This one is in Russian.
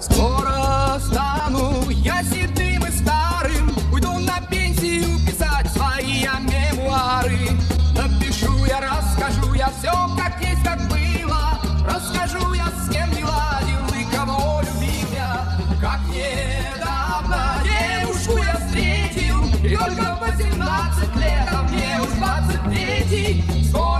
Скоро стану я седым и старым, уйду на пенсию писать свои мемуары. Напишу я, расскажу я все, как есть, как было. Расскажу я, с кем не ладил и кого любил я. Как недавно девушку я встретил, и только 18 лет, а мне уж 23.